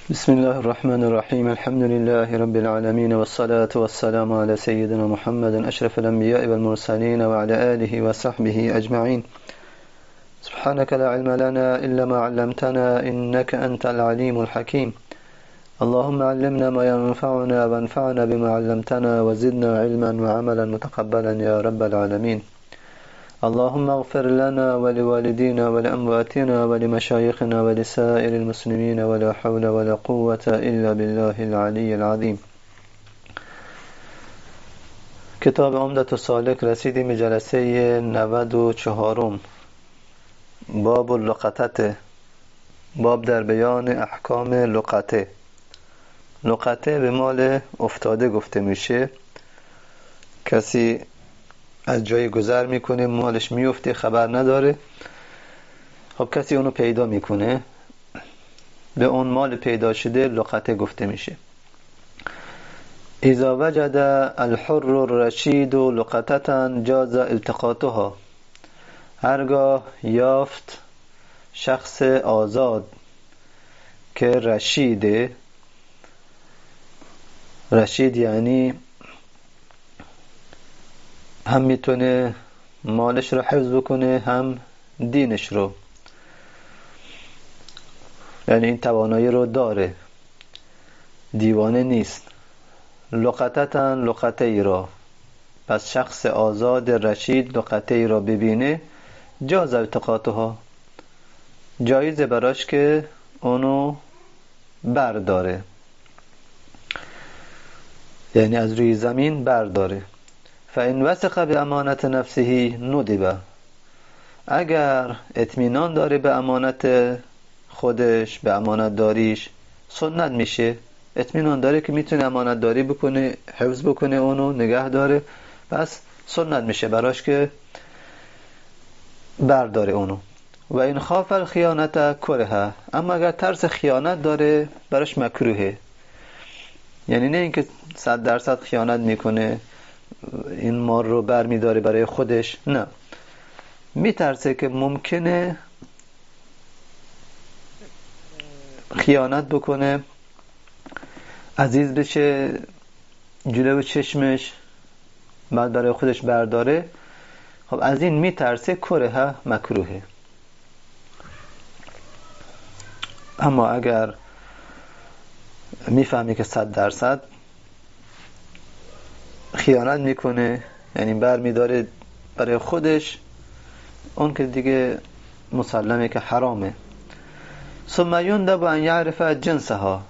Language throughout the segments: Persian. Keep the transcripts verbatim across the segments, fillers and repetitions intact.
بسم الله الرحمن الرحيم. الحمد لله رب العالمين، والصلاة والسلام على سيدنا محمد أشرف الأنبياء والمرسلين وعلى آله وصحبه أجمعين. سبحانك لا علم لنا إلا ما علمتنا إنك أنت العليم الحكيم. اللهم علمنا ما ينفعنا وانفعنا بما علمتنا وزدنا علما وعملا متقبلا يا رب العالمين. اللهم اغفر لنا ولوالدينا ولأمواتنا ولمشايخنا ولسائر المسلمين ولا حول ولا قوة إلا بالله العلي العظيم. کتاب عمدة السالک رسیدیم به جلسه نود و چهارم، باب اللقطه، باب در بیان احکام لقطه. لقطه به مال افتاده گفته میشه. کسی از جای گذر میکنه، مالش میفته، خبر نداره، خب کسی اونو پیدا میکنه، به اون مال پیدا شده لقطه گفته میشه. اذا وجد الحر الرشید لقطة جاز التقاطها، هرگاه یافت شخص آزاد که رشیده، رشید یعنی هم میتونه مالش رو حفظ بکنه هم دینش رو، یعنی این توانایی رو داره، دیوانه نیست. لقطتاً لقطه ای را، پس شخص آزاد رشید لقطه ای را ببینه، جاز التقاطها، جایزه براش که اونو برداره، یعنی از روی زمین برداره. فإن وثق بأمانت نفسه ندب، اگر اطمینان داره به امانت خودش، به امانت داریش، سنت میشه. اطمینان داره که میتونه امانت داری بکنه، حفظ بکنه، اونو نگه داره، پس سنت میشه براش که برداره اونو. و این خاف الخیانت کره، اما اگر ترس خیانت داره براش مکروهه. یعنی نه اینکه صد درصد خیانت میکنه، این مال رو بر میداره برای خودش، نه، میترسه که ممکنه خیانت بکنه، عزیز بشه جلو چشمش، بعد برای خودش برداره. خب از این میترسه، کره مکروهه. اما اگر میفهمی که صد درصد خیانت میکنه، یعنی بر میداره برای خودش، اون که دیگه مسلمه که حرامه. ثم یندب ان یعرف جنسها،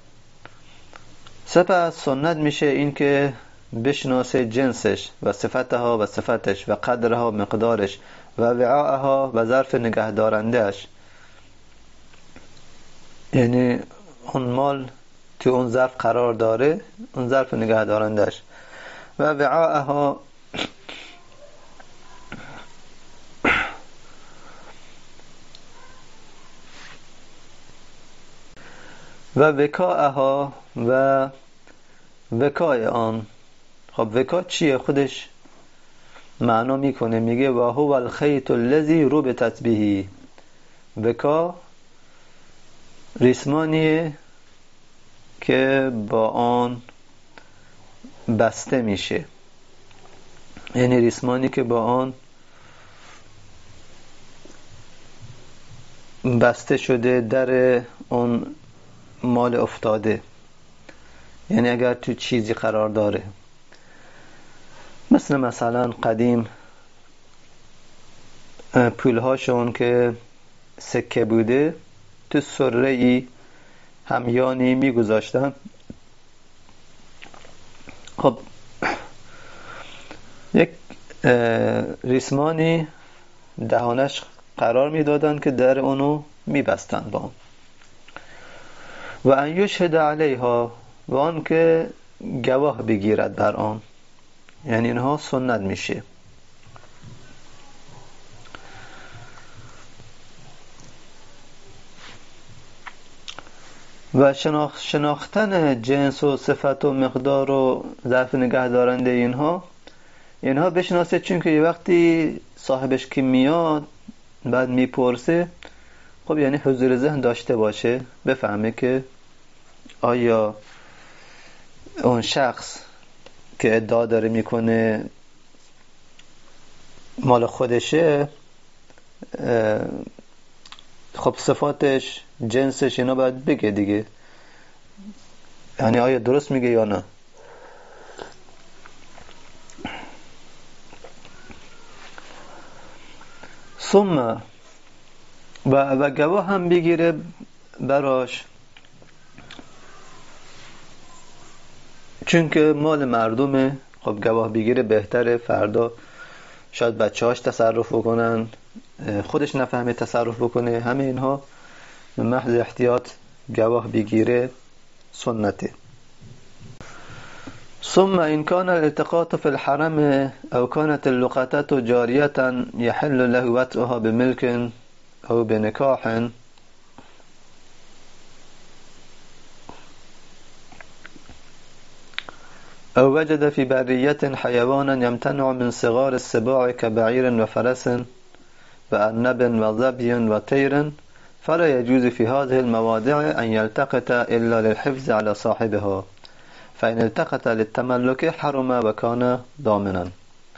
سپس سنت میشه این که بشناسه جنسش و صفتها و صفتش و قدرها و مقدارش و وعاءها و ظرف نگه دارندهش، یعنی اون مال تو اون ظرف قرار داره، اون ظرف نگه دارندهش و وعاءها و وکاءها و وکای آن. خب وکا چیه؟ خودش معنا میکنه، میگه و هو الخیط الذی ربطت به. وکا ریسمانیه که با آن بسته میشه، یعنی ریسمانی که با آن بسته شده در اون مال افتاده، یعنی اگر تو چیزی قرار داره. مثل مثلا قدیم پولهاشون که سکه بوده تو سره ای همیانی میگذاشتن. خب یک ریسمانی دهانش قرار میدادن که در اونو میبستن با اون. و ان یشهد علیها، و آن که گواه بگیرد بر آن، یعنی اینها سنت میشه. و شناخ شناختن جنس و صفت و مقدار و ظرف نگه دارنده اینها اینها بشناسه، چون که یه وقتی صاحبش که میاد بعد میپرسه، خب یعنی حضور ذهن داشته باشه، بفهمه که آیا اون شخص که ادعا داره میکنه مال خودشه، خب صفاتش، جنسش اینا باید بگه دیگه، یعنی آیا درست میگه یا نه. ثم و, و گواه هم بگیره براش، چون که مال مردمه. خب گواه بگیره بهتره، فردا شاید بچه هاش تصرف بکنن، خودش نفهمه تصرف بکنه. همه اینها به محض احتیاط گواه بگیره سنته. ثم إن كان الالتقاط في الحرم أو كانت اللقطات جارية يحل له وطئها بملك أو بنكاح أو وجد في برية حيوانا يمتنع من صغار السباع كبعير وفرس وأرنب وظبي وطير فلا يجوز في هذه المواضع أن يلتقط إلا للحفظ على صاحبها، فإن التقط للتملك حرم وكان ضامنا.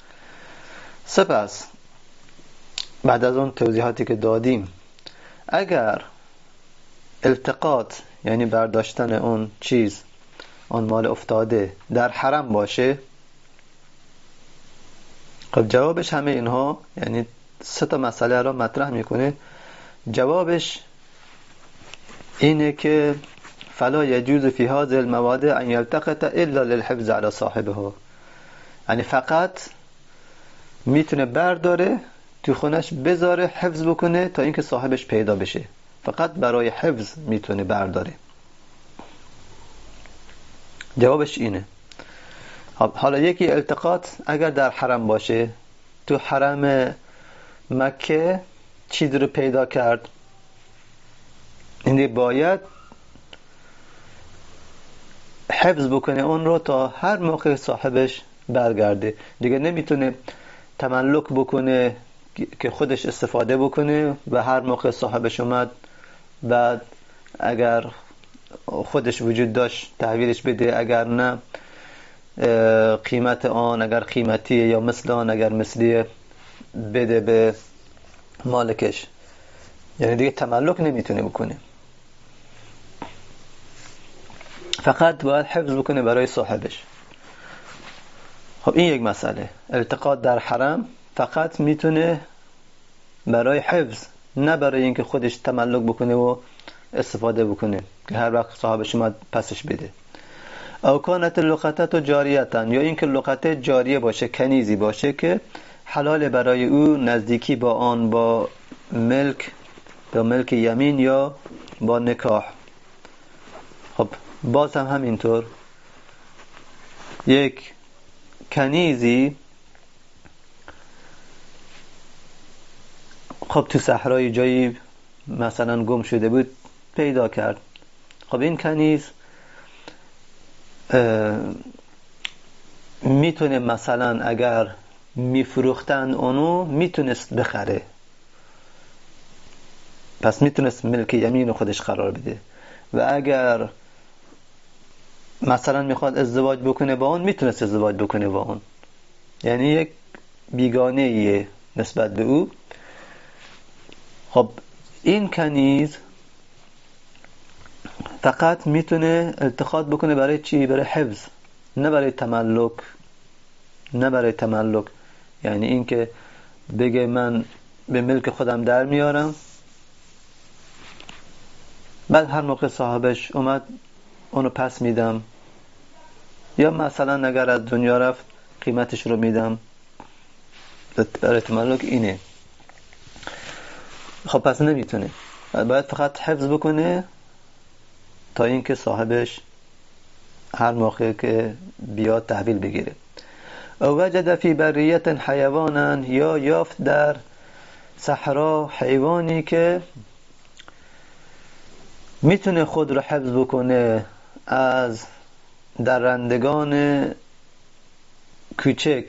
سپس بعد از اون توضیحاتی که دادیم، اگر التقاط یعنی برداشتن اون چیز، اون مال افتاده در حرم باشه، خب جوابش همه اینها، یعنی سه تا مسئله را مطرح میکنه. جوابش اینه که فلا يجوز في هذه المواضع ان يلتقط الا للحفظ على صاحبها، یعنی فقط میتونه برداره تو خونش بذاره حفظ بکنه تا اینکه صاحبش پیدا بشه، فقط برای حفظ میتونه برداره. جوابش اینه. حالا یکی التقاط اگر در حرم باشه، تو حرم مکه چیزی رو پیدا کرد، این باید حفظ بکنه اون رو تا هر موقع صاحبش برگرده. دیگه نمیتونه تملک بکنه که خودش استفاده بکنه و هر موقع صاحبش اومد بعد اگر خودش وجود داشت تحویلش بده، اگر نه قیمت آن اگر قیمتیه یا مثل آن اگر مثلیه بده به مالکش. یعنی دیگه تملک نمیتونه بکنه، فقط باید حفظ بکنه برای صاحبش. خب این یک مسئله. التقاط در حرم فقط میتونه برای حفظ، نه برای اینکه خودش تملک بکنه و استفاده بکنه که هر وقت صاحبش اومد پسش بده. او کانت اللقطات جاریتن، یا اینکه لقطه جاریه باشه، کنیزی باشه که حلال برای او نزدیکی با آن با ملک، با ملک یمین یا با نکاح. خب باز هم همینطور، یک کنیزی خب تو صحرای جایی مثلا گم شده بود، پیدا کرد. خب این کنیز میتونه مثلا اگر میفروختن اونو میتونست بخره، پس میتونست ملک یمین خودش قرار بده. و اگر مثلا میخواد ازدواج بکنه با اون، میتونست ازدواج بکنه با اون، یعنی یک بیگانه ایه نسبت به او. خب این کنیز فقط میتونه التقاط بکنه برای چی؟ برای حفظ، نه برای تملک. نه برای تملک یعنی این که بگه من به ملک خودم در میارم، بعد هر موقع صاحبش اومد اونو پس میدم، یا مثلا اگر از دنیا رفت قیمتش رو میدم. برای تملک اینه. خب پس نمیتونه، باید فقط حفظ بکنه تا اینکه صاحبش هر موقع که بیاد تحویل بگیره. او وجد فی بریت حیوانا، یا یافت در صحرا حیوانی که میتونه خود رو حفظ بکنه از درندگان کوچک،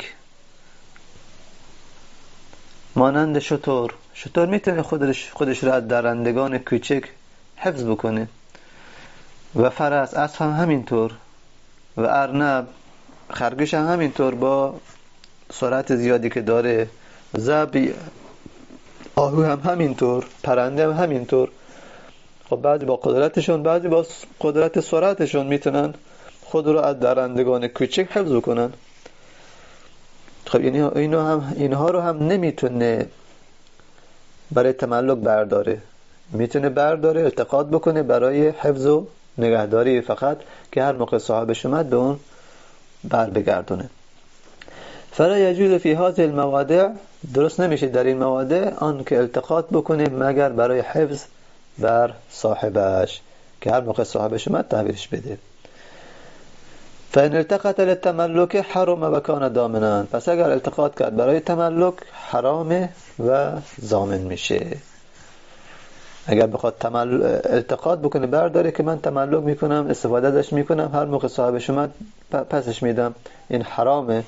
مانند شتر. شتر میتونه خودش خودش رو از درندگان کوچک حفظ بکنه. و فرس، اسب هم همینطور، و ارنب، خرگوش هم همینطور با سرعت زیادی که داره، ذبی، آهو هم همینطور، پرنده هم همینطور. خب بعضی با قدرتشون، بعضی با قدرت سرعتشون میتونن خود رو از درندگان کوچک حفظ کنن. خب اینو هم اینها رو هم نمیتونه برای تملک برداره، میتونه برداره التقاط بکنه برای حفظ و نگهداری فقط، که هر موقع صاحبش اومد به اون بر بگردونه. فلا یجوز فی هذه المواضع، درست نمیشه در این مواضع آن که التقاط بکنه مگر برای حفظ بر صاحبش، که هر موقع صاحبش اومد تحویلش بده. فان التقط للتملک حرم و کان ضامنا، پس اگر التقاط کرد برای تملک حرامه و ضامن میشه. اگر بخواد تمل... التقاط بکنه برداره که من تملک میکنم، استفاده ازش میکنم، هر موقع صاحبش اومد پسش میدم، این حرامه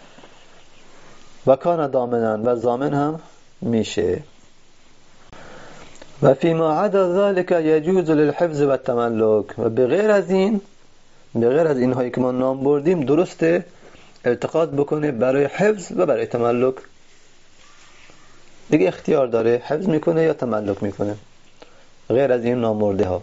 و کان ضامنا، و ضامن هم میشه. و فيما عدا ذلك يجوز للحفظ و التملک، و بغیر از این، بغیر از اینهایی که ما نام بردیم درسته التقاط بکنه برای حفظ و برای تملک. دیگه اختیار داره حفظ میکنه یا تملک میکنه، غیر از این نام برده ها.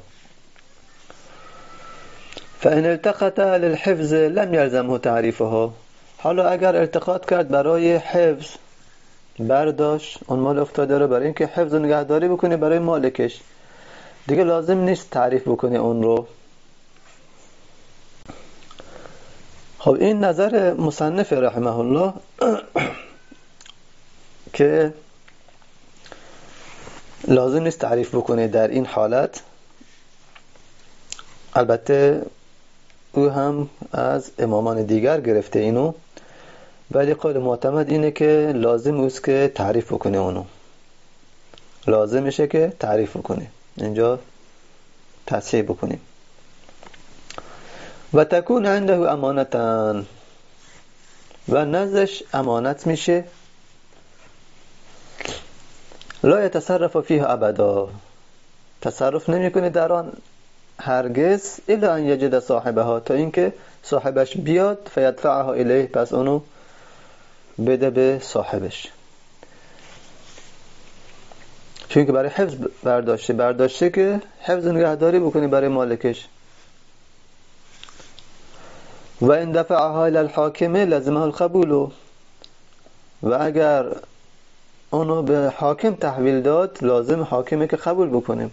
فان التقط للحفظ لم يلزمه تعریفها، حالا اگر التقاط کرد برای حفظ، برداشت اون مال افتاده رو برای اینکه حفظ و نگهداری بکنه برای مالکش، دیگه لازم نیست تعریف بکنه اون رو. خب این نظر مصنف رحمه الله که لازم نیست تعریف بکنه در این حالت. البته او هم از امامان دیگر گرفته اینو، ولی قول معتمد اینه که لازم است که تعریف بکنه اونو، لازم میشه که تعریف بکنه. اینجا تصحیح بکنیم. و تکون عنده امانتن، و نزدش امانت میشه، لا يتصرف فيها ابدا، تصرف نمیکنه در آن هرگز، الا ان یجد صاحبها، تا اینکه صاحبش بیاد، فیدفعها الیه، پس اونو بده به صاحبش. چون که برای حفظ برداشته برداشته که حفظ و نگهداری بکنه برای مالکش. و ان دفعها الى الحاکم لازمه القبول، و اگر اونو به حاکم تحویل داد لازم حاکمه که قبول بکنه.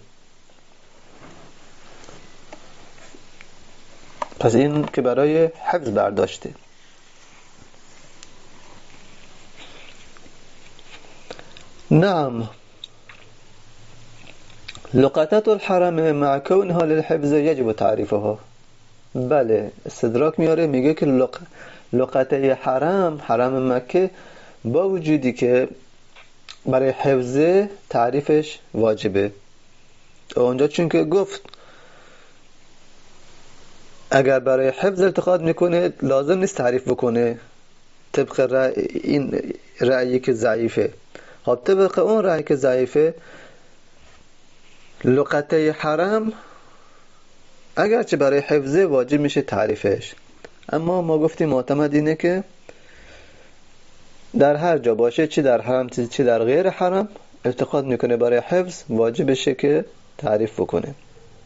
پس این که برای حفظ برداشته. نعم لقطات الحرم مع كونها للحفظ يجب تعريفها. بله استدراک میاره، میگه که لق... لقطه حرم، حرم مکه، با وجودی که برای حفظ تعریفش واجبه. اونجا چون که گفت اگر برای حفظ التقاط میکنه لازم نیست تعریف بکنه، طبق رأی این رأیی که ضعیفه. خب طبق اون رأیی که ضعیفه، لقطه حرم اگرچه برای حفظ واجب میشه تعریفش، اما ما گفتیم معتمد اینه که در هر جا باشه، چی در حرم چی در غیر حرم، التقاط میکنه برای حفظ واجب بشه که تعریف بکنه.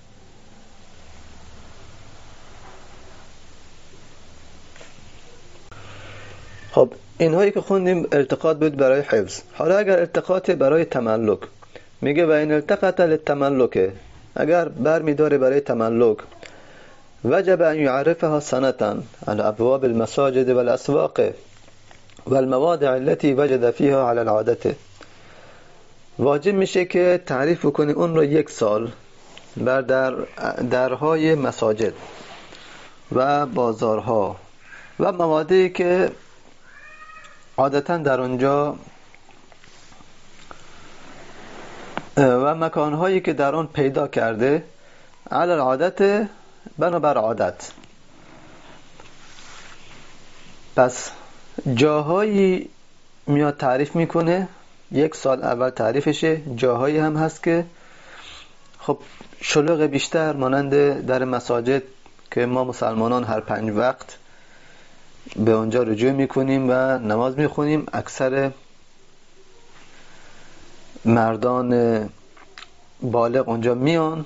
خب اینهایی که خوندیم التقاط بود برای حفظ. حالا اگر التقاط برای تملک، میگه و این التقاط للتملک، اگر برمیداره برای تملک، وجب ان يعرفها سنة على ابواب المساجد والاسواق والمواضع التي وجد فيها على العادة، واجب میشه که تعریف کنه اون رو یک سال بر در درهای مساجد و بازارها و مواضعی که عادتا در اونجا و مکانهایی که در آن پیدا کرده، علی العادت، بنابر عادت. پس جاهایی میاد تعریف میکنه، یک سال اول تعریفشه. جاهایی هم هست که خب شلوغ بیشتر مانند در مساجد که ما مسلمانان هر پنج وقت به اونجا رجوع میکنیم و نماز میخونیم، اکثر مردان بالغ اونجا میان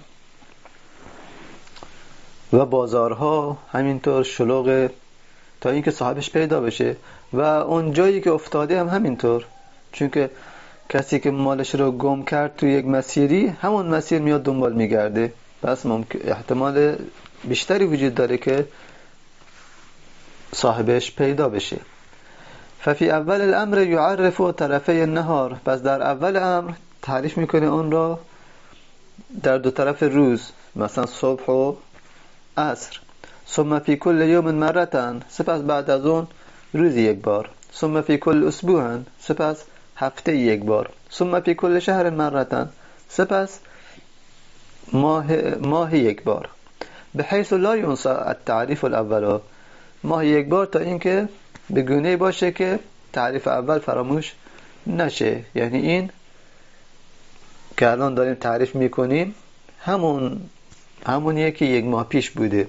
و بازارها همینطور شلوغ تا اینکه صاحبش پیدا بشه و اون جایی که افتاده هم همینطور، چون که کسی که مالش رو گم کرد تو یک مسیری همون مسیر میاد دنبال میگرده، پس ممکن احتمال بیشتری وجود داره که صاحبش پیدا بشه. ففي اول الامر يعرف طرفي النهار، پس در اول امر تعریف میکنه اون را در دو طرف روز، مثلا صبح و عصر. ثم في كل يوم مرة، سپس بعد از اون روزی یک بار. ثم في كل اسبوع، سپس هفته یک بار. ثم في كل شهر مرة، سپس ماه ماه یک بار. بحيث لا ينسى التعريف الاول، ماه یک بار تا اینکه به گونه باشه که تعریف اول فراموش نشه. یعنی این که الان داریم تعریف میکنیم همون همونیه که یک ماه پیش بوده.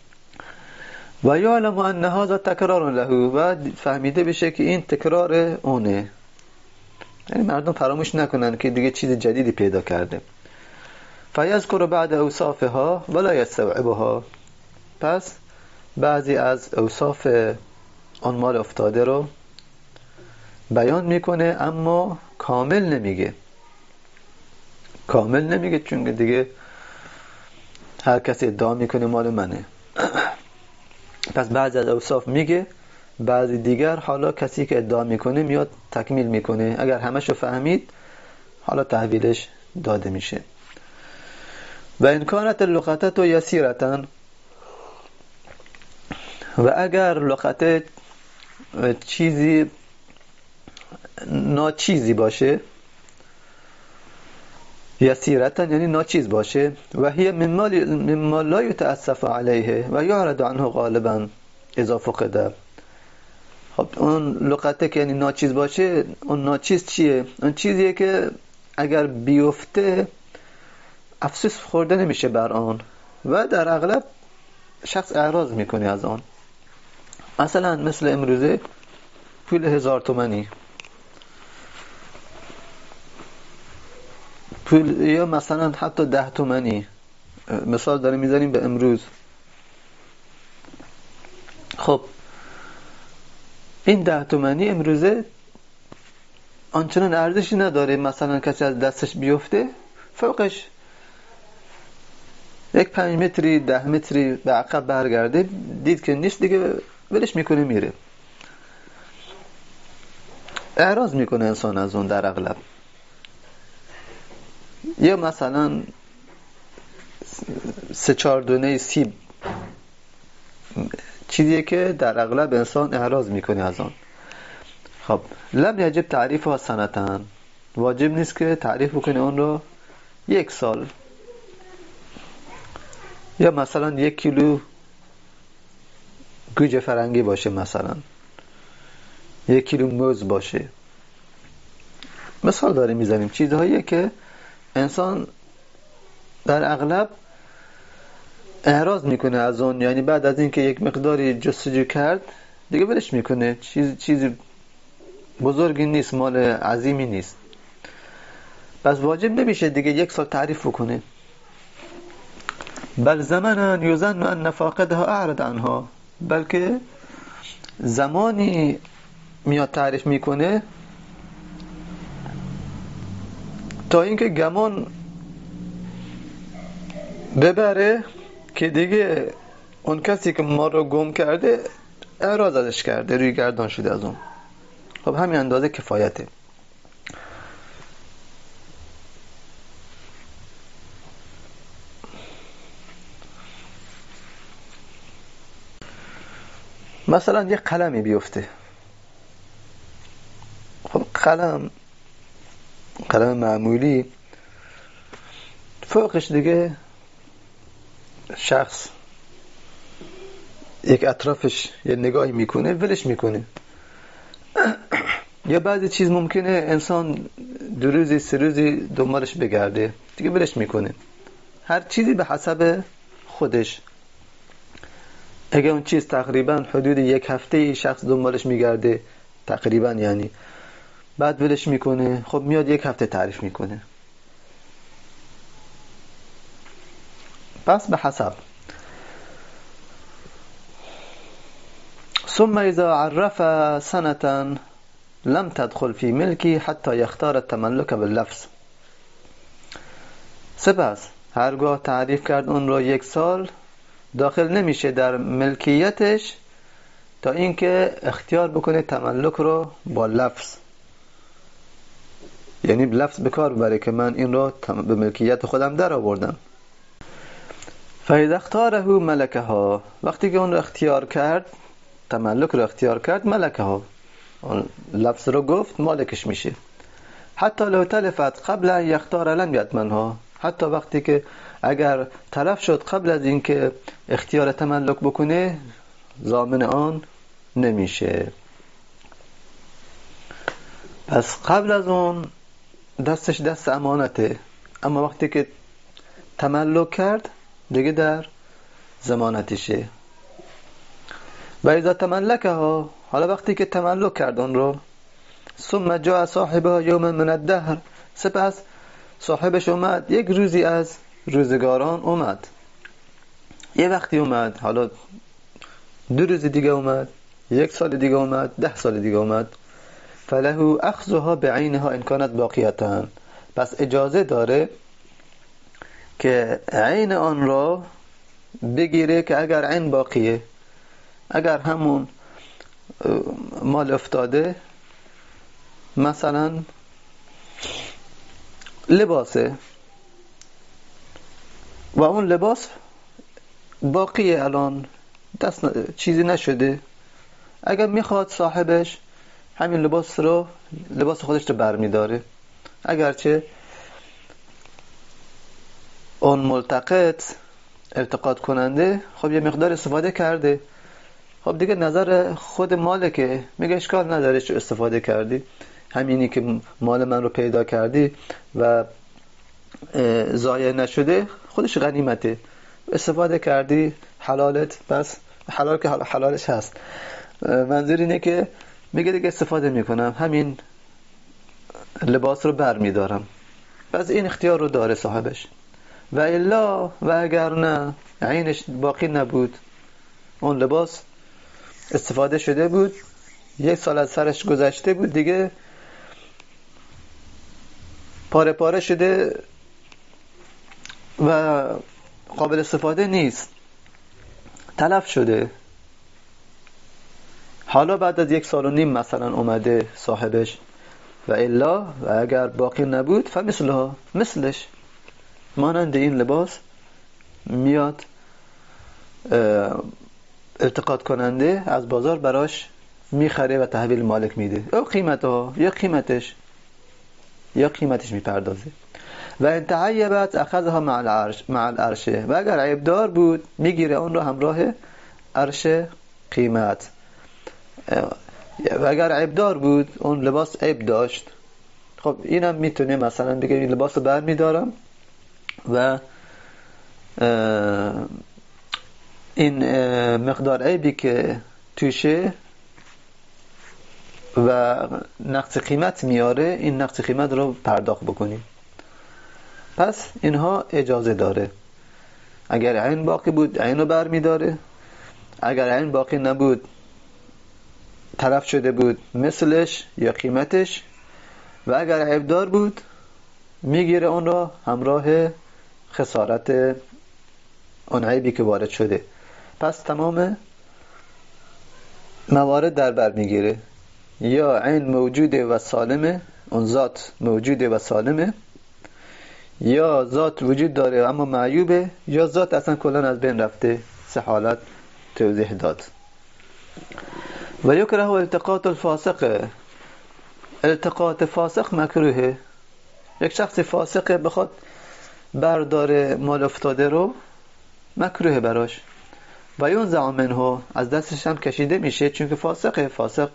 و یعلم ان هذا تکرار له، و فهمیده بشه که این تکرار اونه، یعنی مردم فراموش نکنن که دیگه چیز جدیدی پیدا کرده. فیذکر بعد اوصافها ولا یستوعبها، پس بعضی از اوصاف آن مال افتاده رو بیان میکنه اما کامل نمیگه. کامل نمیگه چون دیگه هر کسی ادعا میکنه مال منه. پس بعضی از اوصاف میگه، بعضی دیگر حالا کسی که ادعا میکنه میاد تکمیل میکنه. اگر همشو فهمید حالا تحویلش داده میشه. و ان کانت اللقطه یسیرة، و اگر لقطه چیزی ناچیزی باشه، یسیرتا یعنی ناچیز باشه، و هی مما لا یتأسف علیه و یعرض عنه غالبا اذا فقد. خب اون لقطه که یعنی ناچیز باشه، اون ناچیز چیه؟ اون چیزیه که اگر بیفته افسوس خورده نمیشه بر آن و در اغلب شخص اعراض میکنه از آن. مثلا مثل امروزه پول هزار تومانی، پول، یا مثلا حتی ده تومانی، مثال داریم میزنیم به امروز. خب این ده تومانی امروزه آنچنان ارزشی نداره، مثلا کسی از دستش بیفته فوقش یک پنج متری ده متری به عقب برگرده، دید که نیست دیگه ولش میکنه میره. اعراض میکنه انسان از اون در اغلب. یا مثلا سه چهار دونه سیب، چیزیه که در اغلب انسان اعراض میکنه از آن. خب لم یجب تعریفها سنتن، واجب نیست که تعریف بکنه اون رو یک سال. یا مثلا یک کیلو گوجه فرنگی باشه، مثلا یک کیلو موز باشه. مثال داریم میزنیم، چیزهایی که انسان در اغلب اعراض میکنه از اون، یعنی بعد از اینکه یک مقداری جستجو کرد دیگه ولش میکنه، چیز چیزی بزرگی نیست، مال عظیمی نیست. پس واجب نمیشه دیگه یک سال تعریف بکنه. بل زمانا یظن ان فاقدها اعرض عنها، بلکه زمانی میاد تعریف میکنه تا اینکه گمان ببره که دیگه اون کسی که ما رو گم کرده اعراض ازش کرده، روی گردان شده از اون. خب همین اندازه کفایته. مثلا یه قلمی بیفته، خب قلم قلم معمولی، فوقش دیگه شخص یک اطرافش یه نگاهی میکنه ولش میکنه. یا بعضی چیز ممکنه انسان دو روزی سه روزی دنبالش بگرده دیگه ولش میکنه. هر چیزی به حسب خودش. اگه اون چیز تقریبا حدود یک هفته شخص دنبالش میگرده تقریبا، یعنی بعد ولش میکنه، خب میاد یک هفته تعریف میکنه. پس به حسب. ثم اذا عرف سنة لم تدخل في ملكي حتى يختار التملك باللفظ. سپس هرگاه تعریف کرد اون رو یک سال، داخل نمیشه در ملکیتش تا اینکه اختیار بکنه تملک رو با لفظ، یعنی لفظ به کار ببره که من این رو به ملکیت خودم در آوردم. فاذا اختاره ملکها، وقتی که اون رو اختیار کرد، تملک رو اختیار کرد، ملکها، اون لفظ رو گفت، مالکش میشه. حتی لو تلفت قبل ان یختار لم یتمنها، حتی وقتی که اگر تلف شد قبل از اینکه اختیار تملک بکنه، ضامن آن نمیشه. پس قبل از اون دستش دست امانته، اما وقتی که تملک کرد دیگه در ضمانتشه. و اذا تملکها، حالا وقتی که تملک کرد اون رو، ثم جاء صاحبها یوم من الدهر، سپس صاحبش اومد یک روزی از روزگاران، اومد یه وقتی اومد، حالا دو روز دیگه اومد، یک سال دیگه اومد، ده سال دیگه اومد، فله اخذها بعینها ان کانت باقیتن، پس اجازه داره که عین آن را بگیره که اگر عین باقیه، اگر همون مال افتاده، مثلا لباسه و اون لباس باقیه، الان دست ن... چیزی نشده، اگر میخواد صاحبش همین لباس رو، لباس خودش رو برمیداره، اگرچه اون ملتقط التقاط کننده خب یه مقدار استفاده کرده، خب دیگه نظر خود مالکه، میگه اشکال نداره چه استفاده کردی، همینی که مال من رو پیدا کردی و ضایع نشده خودش غنیمته، استفاده کردی، حلالت، بس حلال که حلالش هست. منظور اینه که میگه دیگه استفاده میکنم، همین لباس رو بر میدارم، پس این اختیار رو داره صاحبش. و الا، و اگر نه، عینش باقی نبود، اون لباس استفاده شده بود، یک سال از سرش گذشته بود، دیگه پاره پاره شده و قابل استفاده نیست، تلف شده، حالا بعد از یک سال و نیم مثلا اومده صاحبش، و الا، و اگر باقی نبود، فمثلها، مثلش، مانند این لباس میاد التقاط کننده از بازار براش میخره و تحویل مالک میده، او قیمتها، یا قیمتش یا قیمتش میپردازه. و ان تعیبت اخذها مع العرش، مع العرشه، و اگر عیبدار بود میگیره اون رو همراه عرش قیمت. و اگر عیبدار بود، اون لباس عیب داشت، خب اینم میتونه مثلا بگه این لباس رو بر میدارم و این مقدار عیبی که توشه و نقص قیمت میاره، این نقص قیمت رو پرداخت بکنیم. پس اینها اجازه داره، اگر عین باقی بود عین رو بر میداره، اگر عین باقی نبود، تلف شده بود، مثلش یا قیمتش، و اگر عیبدار بود میگیره اون را همراه خسارت اون عیبی که وارد شده. پس تمام موارد در بر میگیره، یا عین موجوده و سالمه، اون ذات موجوده و سالمه، یا ذات وجود داره اما معیوبه، یا ذات اصلا کلان از بین رفته. سه حالت توضیح داد. و یکره التقاط الفاسق، التقاط فاسق مکروهه. یک شخص فاسقه بخواد برداره مال افتاده رو، مکروه براش. و ینزع منه، از دستش هم کشیده میشه، چون که فاسقه. فاسق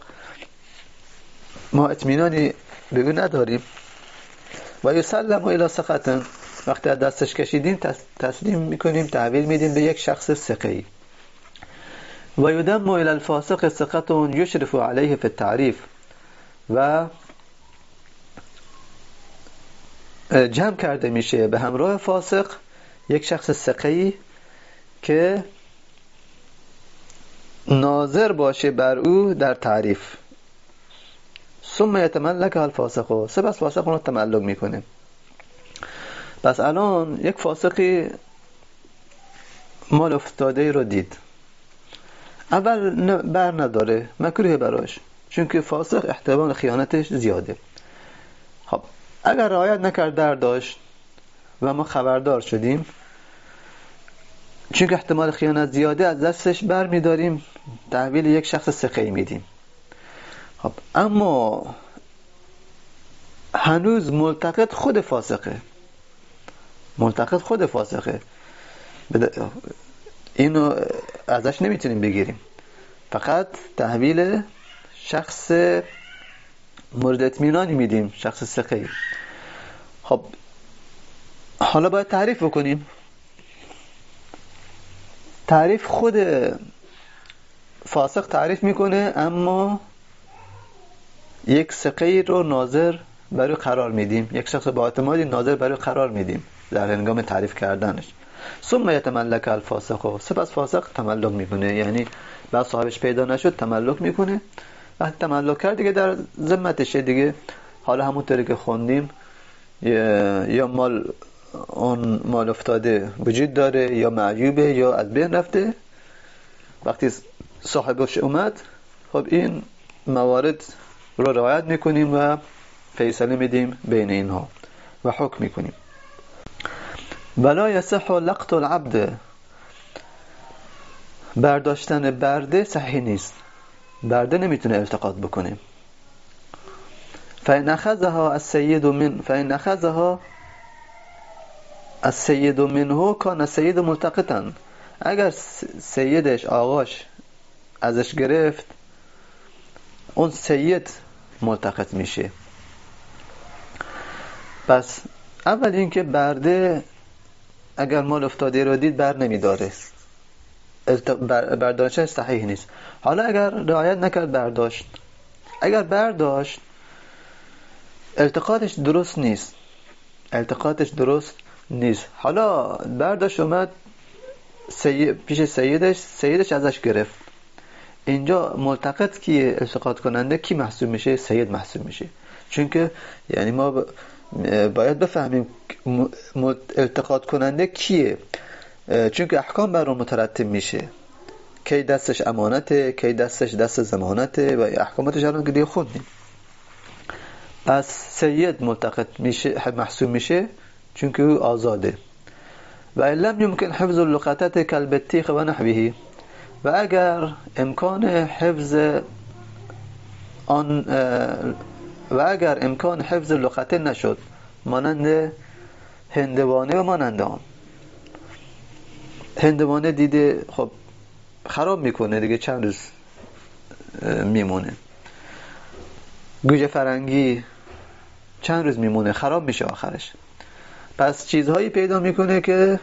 ما اطمینانی بگو نداریم. و یسلم الی سخط، وقتی از دستش کشیدیم تسلیم میکنیم، تحویل میدیم به یک شخص ثقه‌ای. و یدم الى الفاسق ثقة یشرف علیه فی التعریف، و جمع کرده میشه به همراه فاسق یک شخص ثقه‌ای که ناظر باشه بر او در تعریف. ثم یتملک الفاسق، سپس فاسق اون رو تملک میکنه. پس الان یک فاسقی مال افتاده رو دید، اول بر نداره، مکروه براش، چون که فاسق احتمال خیانتش زیاده. خب اگر رعایت نکرد در داشت و ما خبردار شدیم، چون که احتمال خیانت زیاده، از دستش بر میداریم، تحویل یک شخص ثقه‌ای میدیم. خب اما هنوز ملتقط خود فاسقه، ملتقط خود فاسقه، اینو ازش نمیتونیم بگیریم، فقط تحویل شخص مورد اطمینانی میدیم، شخص ثقه‌ای. خب حالا باید تعریف بکنیم. تعریف خود فاسق تعریف میکنه، اما یک ثقه‌ای رو ناظر برای قرار میدیم، یک شخص با اعتمادی ناظر برای قرار میدیم در هنگام تعریف کردنش. ثم یتملک الفاسق، سپس فاسق تملک میکنه، یعنی بعد صاحبش پیدا نشد تملک میکنه. وقتی تملک کرد دیگه در ذمتشه دیگه. حالا همونطوری که خوندیم، یا مال اون مال افتاده وجود داره، یا معیوبه، یا از بین رفته. وقتی صاحبش اومد، خب این موارد رو رعایت میکنیم و فیصله میدیم بین اینها و حکم میکنیم. ولا یصح لقط العبد، برداشتن برده صحیح نیست، برده نمیتونه التقاط بکنه. فإن أخذها السيد من فإن أخذها السيد منه كان السيد ملتقطا، اگر سیدش آقاش ازش گرفت، اون سید ملتقط میشه. پس اول اینکه برده اگر مال افتاده رو دید بر نمیداره، برداشتن صحیح نیست. حالا اگر رعایت نکرد برداشت، اگر برداشت التقاطش درست نیست، التقاطش درست نیست. حالا برداشت اومد سید پیش سیدش، سیدش ازش گرفت. اینجا ملتقط کیه؟ التقاط کننده کی محسوب میشه؟ سید محسوب میشه. چون که یعنی ما باید بفهمیم التقاط کننده کیه، چون که احکام بر اون مترتب میشه. کی دستش امانته، کی دستش دست ضمانته و احکاماتش الان که دیگه خوندیم. پس سید ملتقط میشه، محسوب میشه، چون که او آزاده. و لم يمكن حفظ اللقطات كالبطيخ و نحوه، و اگر امکان حفظ آن و اگر امکان حفظ لقطه نشد، مانند هندوانه و مانند آن. هندوانه دیده خب خراب میکنه دیگه، چند روز میمونه. گوجه فرنگی چند روز میمونه، خراب میشه آخرش. پس چیزهایی پیدا میکنه که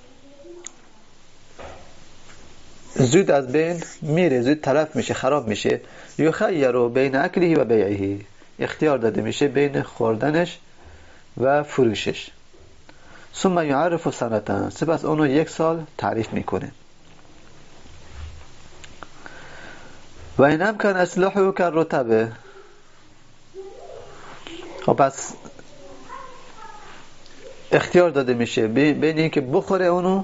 زود از بین میره، زود تلف میشه، خراب میشه. یخیر بین اکله و بیعه، اختیار داده میشه بین خوردنش و فروشش. ثم یعرف سنة، سپس اونو یک سال تعریف میکنه. و این امکان اصلاحه کالرطبه. خب پس اختیار داده میشه بین اینکه بخوره اونو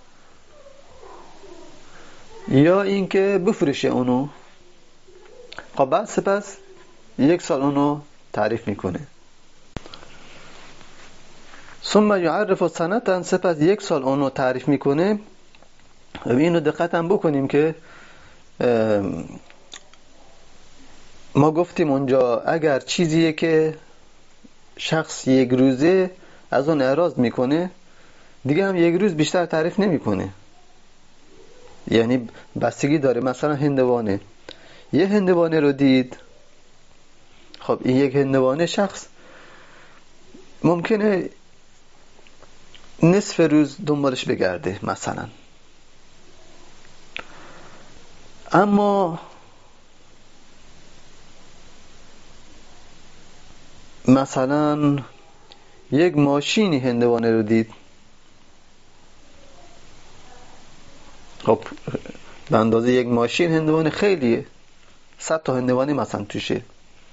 یا اینکه بفروشه اونو. خب بعد سپس یک سال اونو تعریف میکنه. ثم یعرف سنة، سپس یک سال اونو تعریف میکنه. و اینو دقت هم بکنیم که ما گفتیم اونجا اگر چیزیه که شخص یک روزه از اون اعراض میکنه، دیگه هم یک روز بیشتر تعریف نمیکنه. یعنی بستگی داره. مثلا هندوانه، یه هندوانه رو دید، خب این یک هندوانه شخص ممکنه نصف روز دنبالش بگرده مثلا. اما مثلا یک ماشینی هندوانه رو دید، خب به اندازه یک ماشین هندوانه خیلیه، صد تا هندوانه مثلا توشه.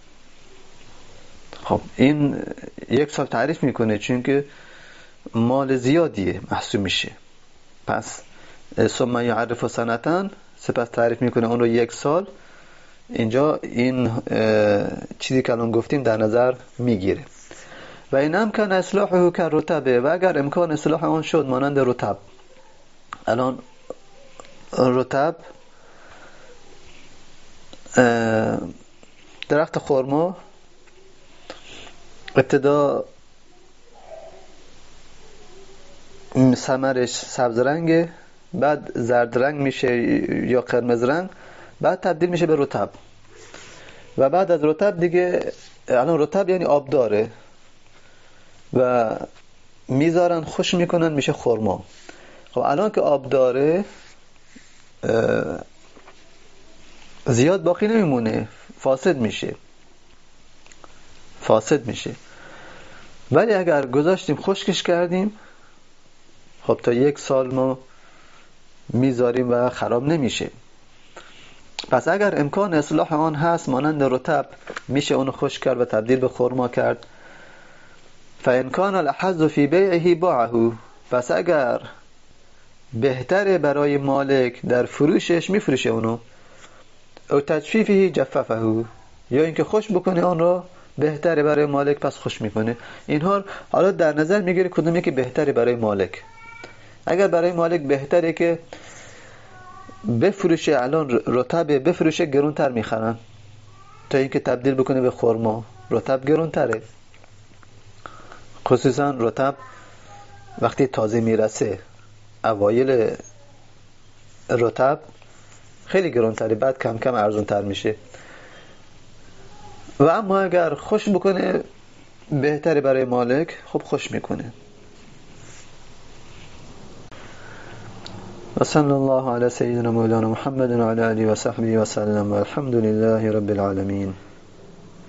خب این یک سال تعریف میکنه چون که مال زیادیه محسوب میشه. پس ثم یعرف سنتن، سپس تعریف میکنه اون رو یک سال. اینجا این چیزی که الان گفتیم در نظر میگیره. و این امکان اصلاحه که رطبه، و اگر امکان اصلاح آن شد مانند رطب. الان رطب درخت خرما ابتدا ثمرش سبز رنگه، بعد زرد رنگ میشه یا قرمز رنگ، بعد تبدیل میشه به رطب. و بعد از رطب دیگه، الان رطب یعنی آب داره و میذارن خوش میکنن میشه خرما. خب الان که آب داره زیاد باقی نمیمونه، فاسد میشه فاسد میشه ولی اگر گذاشتیم خشکش کردیم، خب تا یک سال ما میذاریم و خراب نمیشه. پس اگر امکان اصلاح آن هست مانند رطب، میشه اونو خشک کرد و تبدیل به خرما کرد. فإن كان الأحظ في بيعه باعه، پس اگر بهتره برای مالک در فروشش میفروشه اونو. او تجفیفه جففه، یا اینکه خوش بکنه آن را، بهتره برای مالک پس خوش میکنه. اینها حالا در نظر میگیره کدومی که بهتره برای مالک. اگر برای مالک بهتره که بفروشه الان رطب بفروشه، گرونتر میخرن تا اینکه تبدیل بکنه به خرما. رطب گرونتره، خصوصا رطب وقتی تازه میرسه. اوایل رطب خیلی گرونتره، بعد کم کم ارزونتر میشه. و اما اگر خوش بکنه بهتره برای مالک، خب خوش میکنه. و صلی الله علی سیدنا مولانا محمد و علی آله و صحبه و سلم و الحمد لله رب العالمین.